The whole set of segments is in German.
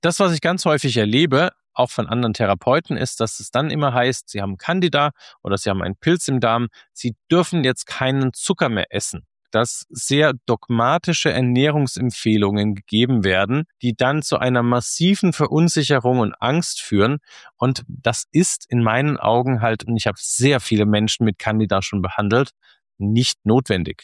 Das, was ich ganz häufig erlebe, auch von anderen Therapeuten, ist, dass es dann immer heißt, sie haben Candida oder sie haben einen Pilz im Darm, sie dürfen jetzt keinen Zucker mehr essen. Dass sehr dogmatische Ernährungsempfehlungen gegeben werden, die dann zu einer massiven Verunsicherung und Angst führen. Und das ist in meinen Augen halt, und ich habe sehr viele Menschen mit Candida schon behandelt, nicht notwendig.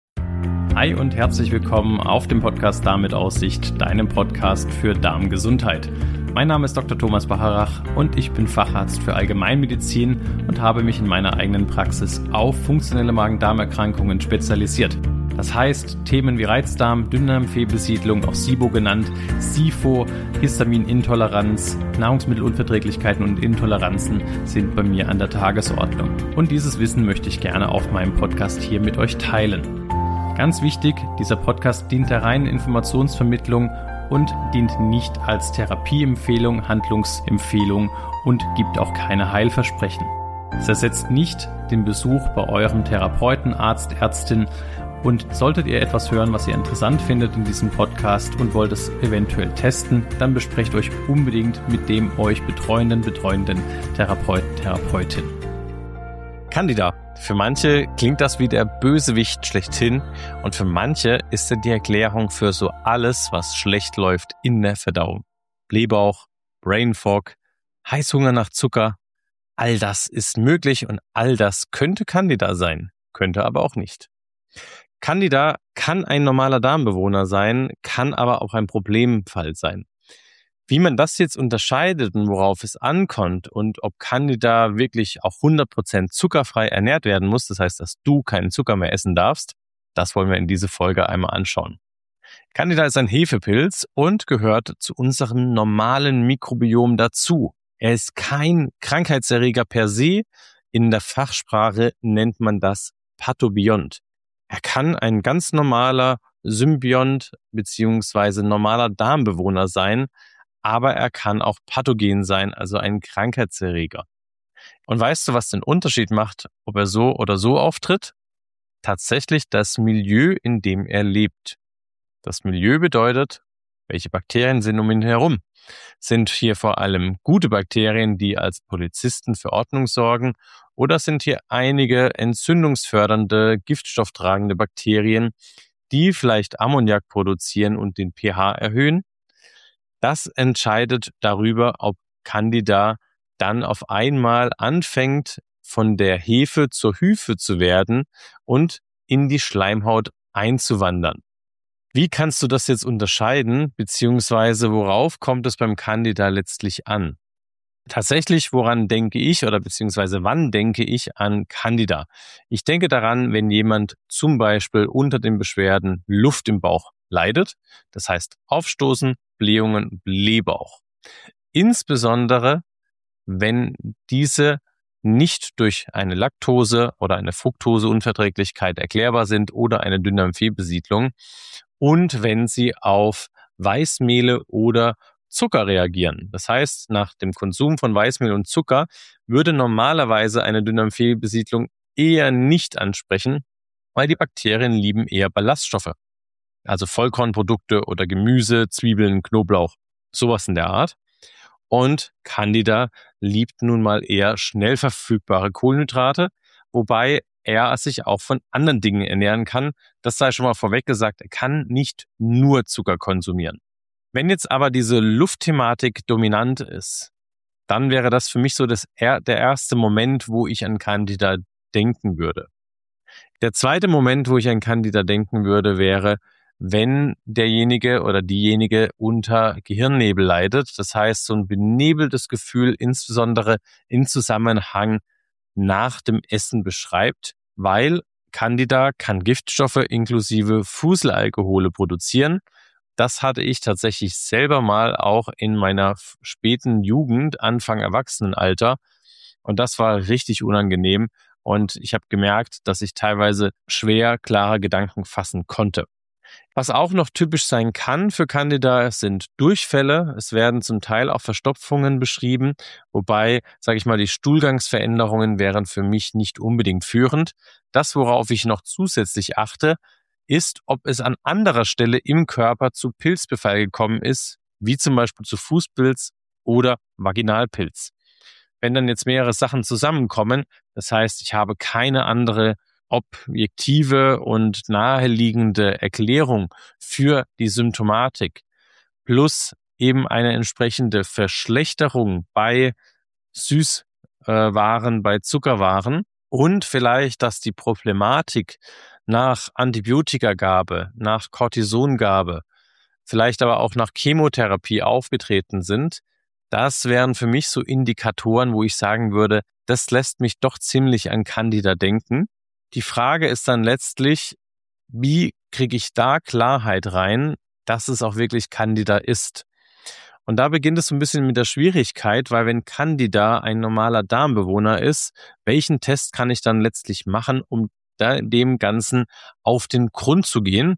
Hi und herzlich willkommen auf dem Podcast Darm mit Aussicht, deinem Podcast für Darmgesundheit. Mein Name ist Dr. Thomas Bacharach und ich bin Facharzt für Allgemeinmedizin und habe mich in meiner eigenen Praxis auf funktionelle Magen-Darm-Erkrankungen spezialisiert. Das heißt, Themen wie Reizdarm, Dünndarmfehlbesiedlung, auch SIBO genannt, SIFO, Histaminintoleranz, Nahrungsmittelunverträglichkeiten und Intoleranzen sind bei mir an der Tagesordnung. Und dieses Wissen möchte ich gerne auf meinem Podcast hier mit euch teilen. Ganz wichtig, dieser Podcast dient der reinen Informationsvermittlung und dient nicht als Therapieempfehlung, Handlungsempfehlung und gibt auch keine Heilversprechen. Es ersetzt nicht den Besuch bei eurem Therapeuten, Arzt, Ärztin. Und solltet ihr etwas hören, was ihr interessant findet in diesem Podcast und wollt es eventuell testen, dann besprecht euch unbedingt mit dem euch betreuenden Therapeuten, Therapeutin. Candida. Für manche klingt das wie der Bösewicht schlechthin und für manche ist er die Erklärung für so alles, was schlecht läuft in der Verdauung. Blähbauch, Brain Fog, Heißhunger nach Zucker, all das ist möglich und all das könnte Candida sein, könnte aber auch nicht. Candida kann ein normaler Darmbewohner sein, kann aber auch ein Problemfall sein. Wie man das jetzt unterscheidet und worauf es ankommt und ob Candida wirklich auch 100% zuckerfrei ernährt werden muss, das heißt, dass du keinen Zucker mehr essen darfst, das wollen wir in dieser Folge einmal anschauen. Candida ist ein Hefepilz und gehört zu unserem normalen Mikrobiom dazu. Er ist kein Krankheitserreger per se, in der Fachsprache nennt man das Pathobiont. Er kann ein ganz normaler Symbiont bzw. normaler Darmbewohner sein, aber er kann auch pathogen sein, also ein Krankheitserreger. Und weißt du, was den Unterschied macht, ob er so oder so auftritt? Tatsächlich das Milieu, in dem er lebt. Das Milieu bedeutet, welche Bakterien sind um ihn herum. Sind hier vor allem gute Bakterien, die als Polizisten für Ordnung sorgen, oder sind hier einige entzündungsfördernde, giftstofftragende Bakterien, die vielleicht Ammoniak produzieren und den pH erhöhen? Das entscheidet darüber, ob Candida dann auf einmal anfängt, von der Hefe zur Hyphe zu werden und in die Schleimhaut einzuwandern. Wie kannst du das jetzt unterscheiden, beziehungsweise worauf kommt es beim Candida letztlich an? Tatsächlich, woran denke ich oder beziehungsweise wann denke ich an Candida? Ich denke daran, wenn jemand zum Beispiel unter den Beschwerden Luft im Bauch leidet, das heißt Aufstoßen, Blähungen, Blähbauch. Insbesondere, wenn diese nicht durch eine Laktose- oder eine Fructoseunverträglichkeit erklärbar sind oder eine Dünndarmfehlbesiedlung und wenn sie auf Weißmehle oder Zucker reagieren. Das heißt, nach dem Konsum von Weißmehl und Zucker würde normalerweise eine Dünndarmfehlbesiedlung eher nicht ansprechen, weil die Bakterien lieben eher Ballaststoffe. Also Vollkornprodukte oder Gemüse, Zwiebeln, Knoblauch, sowas in der Art. Und Candida liebt nun mal eher schnell verfügbare Kohlenhydrate, wobei er sich auch von anderen Dingen ernähren kann. Das sei schon mal vorweg gesagt, er kann nicht nur Zucker konsumieren. Wenn jetzt aber diese Luftthematik dominant ist, dann wäre das für mich so der erste Moment, wo ich an Candida denken würde. Der zweite Moment, wo ich an Candida denken würde, wäre, wenn derjenige oder diejenige unter Gehirnnebel leidet. Das heißt, so ein benebeltes Gefühl, insbesondere im Zusammenhang nach dem Essen beschreibt, weil Candida kann Giftstoffe inklusive Fuselalkohole produzieren. Das hatte ich tatsächlich selber mal auch in meiner späten Jugend, Anfang Erwachsenenalter. Und das war richtig unangenehm. Und ich habe gemerkt, dass ich teilweise schwer klare Gedanken fassen konnte. Was auch noch typisch sein kann für Candida sind Durchfälle. Es werden zum Teil auch Verstopfungen beschrieben, wobei, sage ich mal, die Stuhlgangsveränderungen wären für mich nicht unbedingt führend. Das, worauf ich noch zusätzlich achte, ist, ob es an anderer Stelle im Körper zu Pilzbefall gekommen ist, wie zum Beispiel zu Fußpilz oder Vaginalpilz. Wenn dann jetzt mehrere Sachen zusammenkommen, das heißt, ich habe keine andere objektive und naheliegende Erklärung für die Symptomatik, plus eben eine entsprechende Verschlechterung bei Süßwaren, bei Zuckerwaren und vielleicht, dass die Problematik nach Antibiotikagabe, nach Cortisongabe, vielleicht aber auch nach Chemotherapie aufgetreten sind, das wären für mich so Indikatoren, wo ich sagen würde, das lässt mich doch ziemlich an Candida denken. Die Frage ist dann letztlich, wie kriege ich da Klarheit rein, dass es auch wirklich Candida ist? Und da beginnt es so ein bisschen mit der Schwierigkeit, weil wenn Candida ein normaler Darmbewohner ist, welchen Test kann ich dann letztlich machen, um dem Ganzen auf den Grund zu gehen?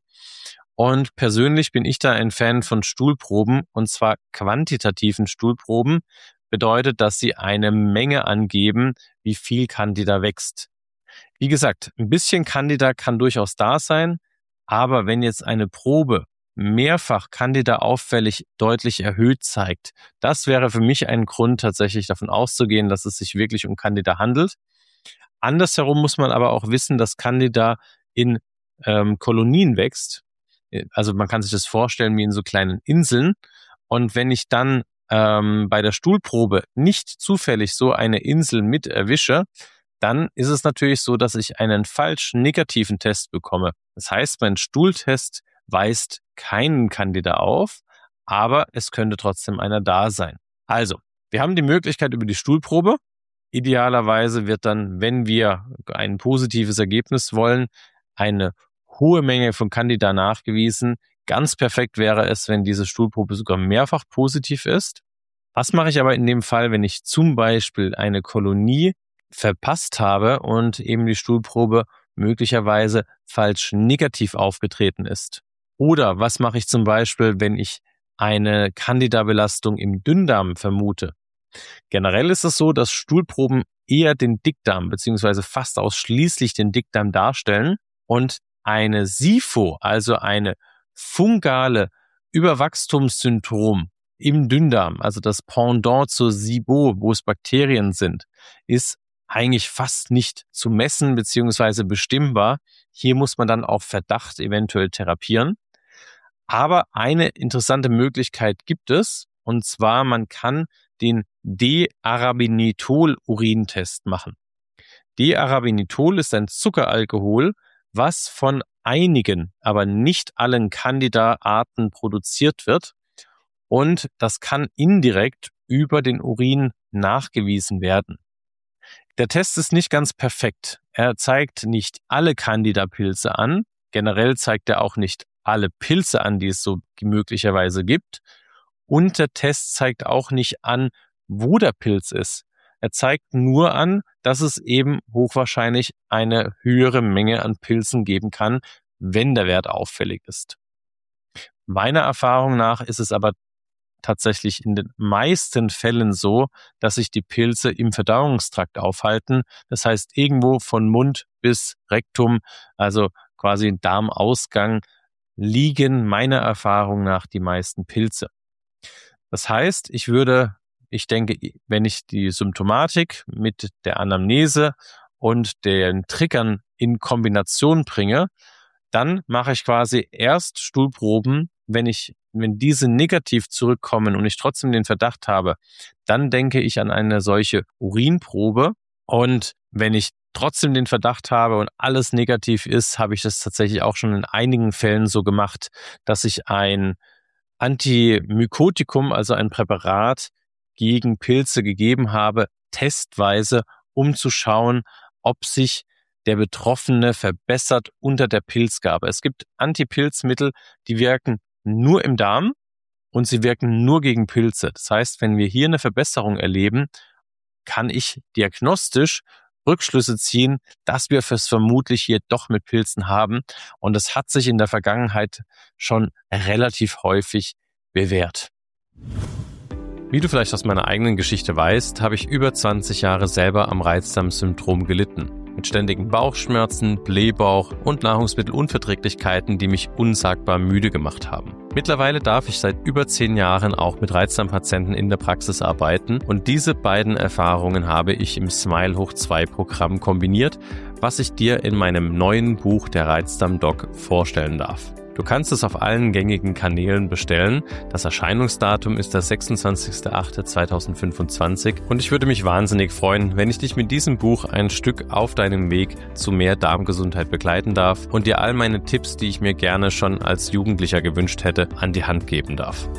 Und persönlich bin ich da ein Fan von Stuhlproben, und zwar quantitativen Stuhlproben. Bedeutet, dass sie eine Menge angeben, wie viel Candida wächst. Wie gesagt, ein bisschen Candida kann durchaus da sein, aber wenn jetzt eine Probe mehrfach Candida auffällig deutlich erhöht zeigt, das wäre für mich ein Grund, tatsächlich davon auszugehen, dass es sich wirklich um Candida handelt. Andersherum muss man aber auch wissen, dass Candida in Kolonien wächst. Also man kann sich das vorstellen wie in so kleinen Inseln. Und wenn ich dann bei der Stuhlprobe nicht zufällig so eine Insel mit erwische, dann ist es natürlich so, dass ich einen falsch negativen Test bekomme. Das heißt, mein Stuhltest weist keinen Candida auf, aber es könnte trotzdem einer da sein. Also, wir haben die Möglichkeit über die Stuhlprobe. Idealerweise wird dann, wenn wir ein positives Ergebnis wollen, eine hohe Menge von Candida nachgewiesen. Ganz perfekt wäre es, wenn diese Stuhlprobe sogar mehrfach positiv ist. Was mache ich aber in dem Fall, wenn ich zum Beispiel eine Kolonie verpasst habe und eben die Stuhlprobe möglicherweise falsch negativ aufgetreten ist? Oder was mache ich zum Beispiel, wenn ich eine Candida-Belastung im Dünndarm vermute? Generell ist es so, dass Stuhlproben eher den Dickdarm bzw. fast ausschließlich den Dickdarm darstellen und eine SIFO, also eine fungale Überwachstumssyndrom im Dünndarm, also das Pendant zur SIBO, wo es Bakterien sind, ist eigentlich fast nicht zu messen bzw. bestimmbar. Hier muss man dann auf Verdacht eventuell therapieren. Aber eine interessante Möglichkeit gibt es, und zwar man kann den D-Arabinitol-Urintest machen. D-Arabinitol ist ein Zuckeralkohol, was von einigen, aber nicht allen Candida-Arten produziert wird. Und das kann indirekt über den Urin nachgewiesen werden. Der Test ist nicht ganz perfekt. Er zeigt nicht alle Candida-Pilze an. Generell zeigt er auch nicht alle Pilze an, die es so möglicherweise gibt. Und der Test zeigt auch nicht an, wo der Pilz ist. Er zeigt nur an, dass es eben hochwahrscheinlich eine höhere Menge an Pilzen geben kann, wenn der Wert auffällig ist. Meiner Erfahrung nach ist es aber tatsächlich in den meisten Fällen so, dass sich die Pilze im Verdauungstrakt aufhalten. Das heißt, irgendwo von Mund bis Rektum, also quasi Darmausgang, liegen meiner Erfahrung nach die meisten Pilze. Das heißt, ich denke, wenn ich die Symptomatik mit der Anamnese und den Triggern in Kombination bringe, dann mache ich quasi erst Stuhlproben. Wenn diese negativ zurückkommen und ich trotzdem den Verdacht habe, dann denke ich an eine solche Urinprobe. Und wenn ich trotzdem den Verdacht habe und alles negativ ist, habe ich das tatsächlich auch schon in einigen Fällen so gemacht, dass ich ein Antimykotikum, also ein Präparat gegen Pilze gegeben habe, testweise, um zu schauen, ob sich der Betroffene verbessert unter der Pilzgabe. Es gibt Antipilzmittel, die wirken nur im Darm und sie wirken nur gegen Pilze. Das heißt, wenn wir hier eine Verbesserung erleben, kann ich diagnostisch Rückschlüsse ziehen, dass wir es vermutlich hier doch mit Pilzen haben. Und das hat sich in der Vergangenheit schon relativ häufig bewährt. Wie du vielleicht aus meiner eigenen Geschichte weißt, habe ich über 20 Jahre selber am Reizdarmsyndrom gelitten. Mit ständigen Bauchschmerzen, Blähbauch und Nahrungsmittelunverträglichkeiten, die mich unsagbar müde gemacht haben. Mittlerweile darf ich seit über 10 Jahren auch mit Reizdarmpatienten in der Praxis arbeiten und diese beiden Erfahrungen habe ich im Smile hoch 2 Programm kombiniert, was ich dir in meinem neuen Buch Der Reizdarm-Doc vorstellen darf. Du kannst es auf allen gängigen Kanälen bestellen. Das Erscheinungsdatum ist der 26.08.2025 und ich würde mich wahnsinnig freuen, wenn ich dich mit diesem Buch ein Stück auf deinem Weg zu mehr Darmgesundheit begleiten darf und dir all meine Tipps, die ich mir gerne schon als Jugendlicher gewünscht hätte, an die Hand geben darf.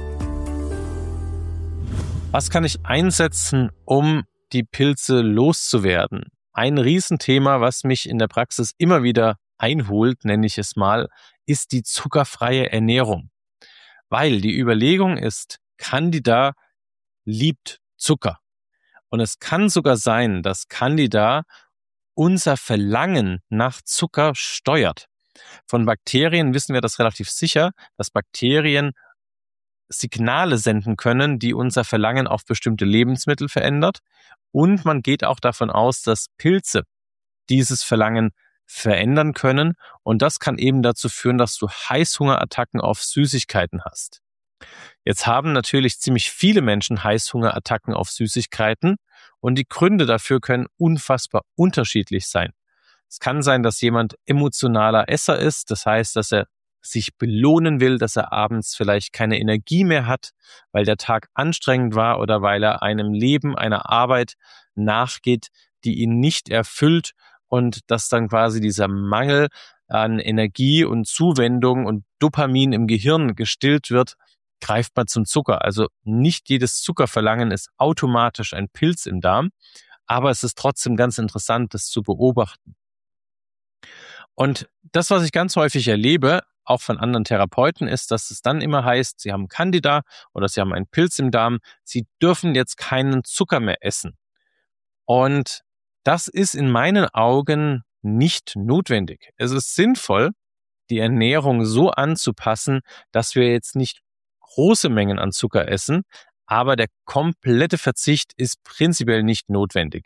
Was kann ich einsetzen, um die Pilze loszuwerden? Ein Riesenthema, was mich in der Praxis immer wieder einholt, nenne ich es mal, ist die zuckerfreie Ernährung. Weil die Überlegung ist, Candida liebt Zucker. Und es kann sogar sein, dass Candida unser Verlangen nach Zucker steuert. Von Bakterien wissen wir das relativ sicher, dass Bakterien Signale senden können, die unser Verlangen auf bestimmte Lebensmittel verändert. Und man geht auch davon aus, dass Pilze dieses Verlangen verändern können. Und das kann eben dazu führen, dass du Heißhungerattacken auf Süßigkeiten hast. Jetzt haben natürlich ziemlich viele Menschen Heißhungerattacken auf Süßigkeiten und die Gründe dafür können unfassbar unterschiedlich sein. Es kann sein, dass jemand emotionaler Esser ist, das heißt, dass er sich belohnen will, dass er abends vielleicht keine Energie mehr hat, weil der Tag anstrengend war oder weil er einem Leben, einer Arbeit nachgeht, die ihn nicht erfüllt und dass dann quasi dieser Mangel an Energie und Zuwendung und Dopamin im Gehirn gestillt wird, greift man zum Zucker. Also nicht jedes Zuckerverlangen ist automatisch ein Pilz im Darm, aber es ist trotzdem ganz interessant, das zu beobachten. Und das, was ich ganz häufig erlebe, auch von anderen Therapeuten, ist, dass es dann immer heißt, sie haben Candida oder sie haben einen Pilz im Darm, sie dürfen jetzt keinen Zucker mehr essen. Und das ist in meinen Augen nicht notwendig. Es ist sinnvoll, die Ernährung so anzupassen, dass wir jetzt nicht große Mengen an Zucker essen, aber der komplette Verzicht ist prinzipiell nicht notwendig.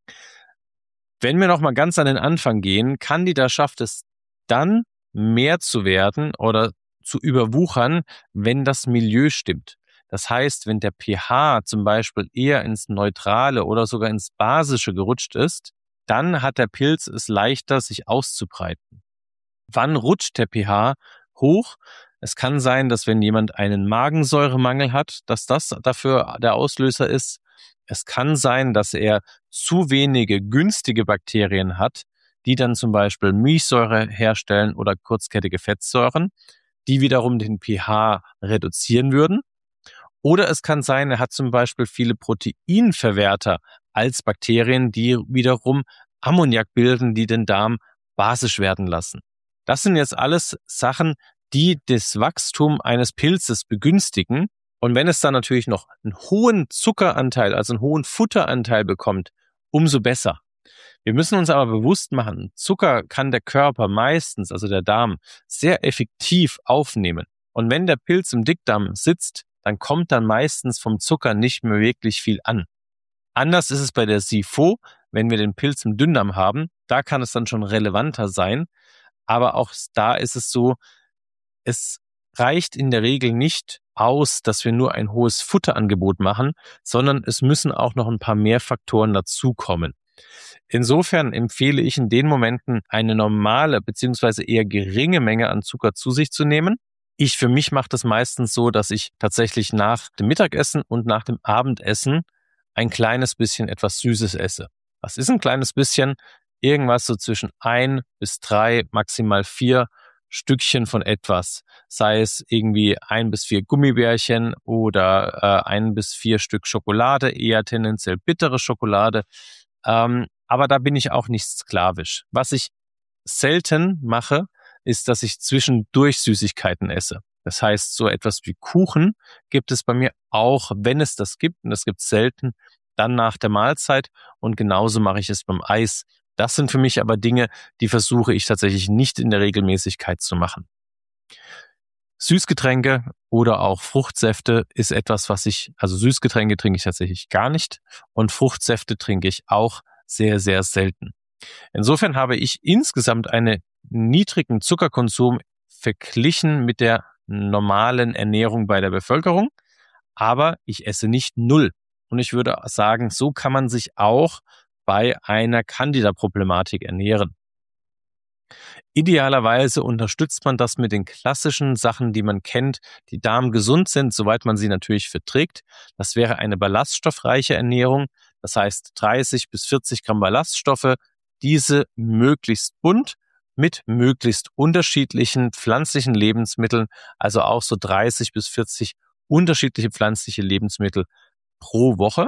Wenn wir nochmal ganz an den Anfang gehen, Candida schafft es dann, mehr zu werden oder zu überwuchern, wenn das Milieu stimmt. Das heißt, wenn der pH zum Beispiel eher ins Neutrale oder sogar ins Basische gerutscht ist, dann hat der Pilz es leichter, sich auszubreiten. Wann rutscht der pH hoch? Es kann sein, dass wenn jemand einen Magensäuremangel hat, dass das dafür der Auslöser ist. Es kann sein, dass er zu wenige günstige Bakterien hat, die dann zum Beispiel Milchsäure herstellen oder kurzkettige Fettsäuren, die wiederum den pH reduzieren würden. Oder es kann sein, er hat zum Beispiel viele Proteinverwerter als Bakterien, die wiederum Ammoniak bilden, die den Darm basisch werden lassen. Das sind jetzt alles Sachen, die das Wachstum eines Pilzes begünstigen. Und wenn es dann natürlich noch einen hohen Zuckeranteil, also einen hohen Futteranteil bekommt, umso besser. Wir müssen uns aber bewusst machen, Zucker kann der Körper meistens, also der Darm, sehr effektiv aufnehmen. Und wenn der Pilz im Dickdarm sitzt, dann kommt dann meistens vom Zucker nicht mehr wirklich viel an. Anders ist es bei der SIFO, wenn wir den Pilz im Dünndarm haben, da kann es dann schon relevanter sein. Aber auch da ist es so, es reicht in der Regel nicht aus, dass wir nur ein hohes Futterangebot machen, sondern es müssen auch noch ein paar mehr Faktoren dazukommen. Insofern empfehle ich in den Momenten eine normale bzw. eher geringe Menge an Zucker zu sich zu nehmen. Ich für mich mache das meistens so, dass ich tatsächlich nach dem Mittagessen und nach dem Abendessen ein kleines bisschen etwas Süßes esse. Was ist ein kleines bisschen? Irgendwas so zwischen 1 bis 3, maximal 4 Stückchen von etwas. Sei es irgendwie 1 bis 4 Gummibärchen oder 1 bis 4 Stück Schokolade, eher tendenziell bittere Schokolade. Aber da bin ich auch nicht sklavisch. Was ich selten mache, ist, dass ich zwischendurch Süßigkeiten esse. Das heißt, so etwas wie Kuchen gibt es bei mir auch, wenn es das gibt, und das gibt es selten, dann nach der Mahlzeit und genauso mache ich es beim Eis. Das sind für mich aber Dinge, die versuche ich tatsächlich nicht in der Regelmäßigkeit zu machen. Süßgetränke oder auch Fruchtsäfte ist etwas, also Süßgetränke trinke ich tatsächlich gar nicht und Fruchtsäfte trinke ich auch sehr, sehr selten. Insofern habe ich insgesamt einen niedrigen Zuckerkonsum verglichen mit der normalen Ernährung bei der Bevölkerung, aber ich esse nicht 0. Und ich würde sagen, so kann man sich auch bei einer Candida-Problematik ernähren. Idealerweise unterstützt man das mit den klassischen Sachen, die man kennt, die darmgesund sind, soweit man sie natürlich verträgt. Das wäre eine ballaststoffreiche Ernährung, das heißt 30 bis 40 Gramm Ballaststoffe, diese möglichst bunt mit möglichst unterschiedlichen pflanzlichen Lebensmitteln, also auch so 30 bis 40 unterschiedliche pflanzliche Lebensmittel pro Woche.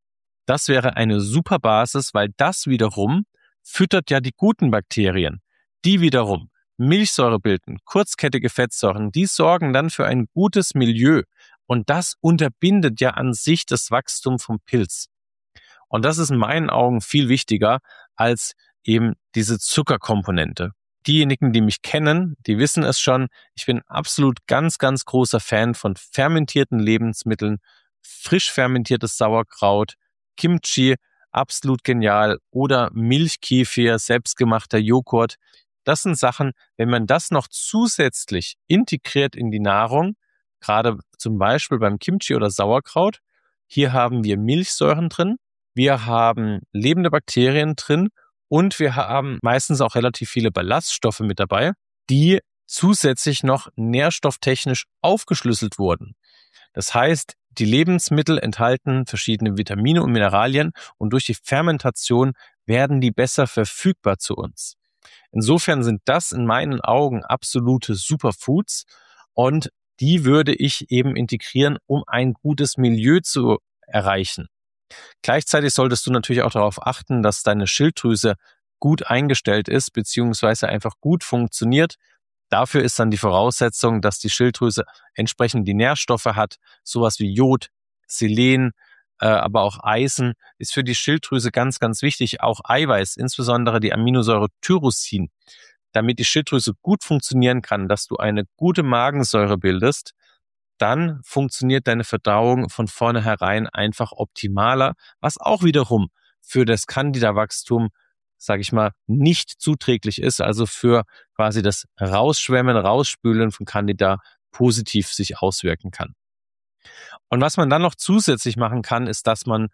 Das wäre eine super Basis, weil das wiederum füttert ja die guten Bakterien. Die wiederum Milchsäure bilden, kurzkettige Fettsäuren, die sorgen dann für ein gutes Milieu und das unterbindet ja an sich das Wachstum vom Pilz. Und das ist in meinen Augen viel wichtiger als eben diese Zuckerkomponente. Diejenigen, die mich kennen, die wissen es schon, ich bin absolut ganz, ganz großer Fan von fermentierten Lebensmitteln, frisch fermentiertes Sauerkraut, Kimchi, absolut genial, oder Milchkefir, selbstgemachter Joghurt. Das sind Sachen, wenn man das noch zusätzlich integriert in die Nahrung, gerade zum Beispiel beim Kimchi oder Sauerkraut, hier haben wir Milchsäuren drin, wir haben lebende Bakterien drin und wir haben meistens auch relativ viele Ballaststoffe mit dabei, die zusätzlich noch nährstofftechnisch aufgeschlüsselt wurden. Das heißt, die Lebensmittel enthalten verschiedene Vitamine und Mineralien und durch die Fermentation werden die besser verfügbar zu uns. Insofern sind das in meinen Augen absolute Superfoods und die würde ich eben integrieren, um ein gutes Milieu zu erreichen. Gleichzeitig solltest du natürlich auch darauf achten, dass deine Schilddrüse gut eingestellt ist bzw. einfach gut funktioniert. Dafür ist dann die Voraussetzung, dass die Schilddrüse entsprechend die Nährstoffe hat, sowas wie Jod, Selen, aber auch Eisen ist für die Schilddrüse ganz, ganz wichtig. Auch Eiweiß, insbesondere die Aminosäure Tyrosin, damit die Schilddrüse gut funktionieren kann, dass du eine gute Magensäure bildest, dann funktioniert deine Verdauung von vornherein einfach optimaler, was auch wiederum für das Candida-Wachstum, sage ich mal, nicht zuträglich ist, also für quasi das Rausschwemmen, Rausspülen von Candida positiv sich auswirken kann. Und was man dann noch zusätzlich machen kann, ist, dass man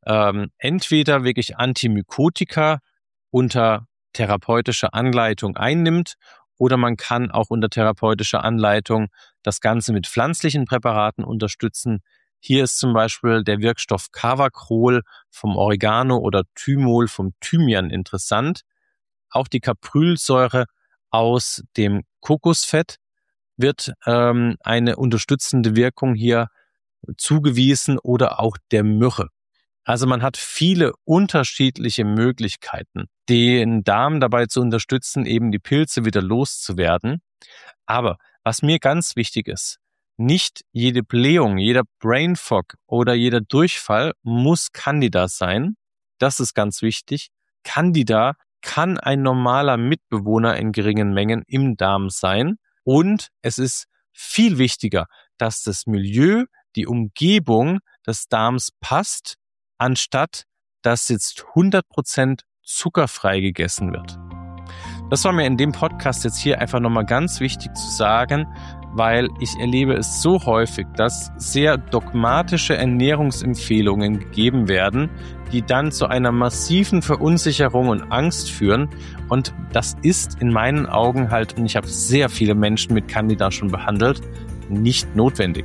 entweder wirklich Antimykotika unter therapeutischer Anleitung einnimmt oder man kann auch unter therapeutischer Anleitung das Ganze mit pflanzlichen Präparaten unterstützen. Hier ist zum Beispiel der Wirkstoff Carvacrol vom Oregano oder Thymol vom Thymian interessant. Auch die Caprylsäure aus dem Kokosfett wird eine unterstützende Wirkung hier zugewiesen oder auch der Myrrhe. Also man hat viele unterschiedliche Möglichkeiten, den Darm dabei zu unterstützen, eben die Pilze wieder loszuwerden. Aber was mir ganz wichtig ist, nicht jede Blähung, jeder Brain Fog oder jeder Durchfall muss Candida sein. Das ist ganz wichtig. Candida kann ein normaler Mitbewohner in geringen Mengen im Darm sein. Und es ist viel wichtiger, dass das Milieu, die Umgebung des Darms passt, anstatt dass jetzt 100% zuckerfrei gegessen wird. Das war mir in dem Podcast jetzt hier einfach nochmal ganz wichtig zu sagen, weil ich erlebe es so häufig, dass sehr dogmatische Ernährungsempfehlungen gegeben werden, die dann zu einer massiven Verunsicherung und Angst führen. Und das ist in meinen Augen halt, und ich habe sehr viele Menschen mit Candida schon behandelt, nicht notwendig.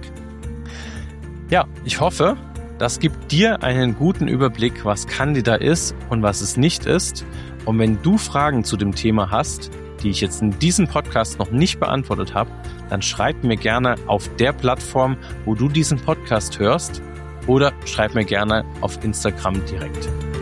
Ja, ich hoffe, das gibt dir einen guten Überblick, was Candida ist und was es nicht ist. Und wenn du Fragen zu dem Thema hast, die ich jetzt in diesem Podcast noch nicht beantwortet habe, dann schreib mir gerne auf der Plattform, wo du diesen Podcast hörst, oder schreib mir gerne auf Instagram direkt.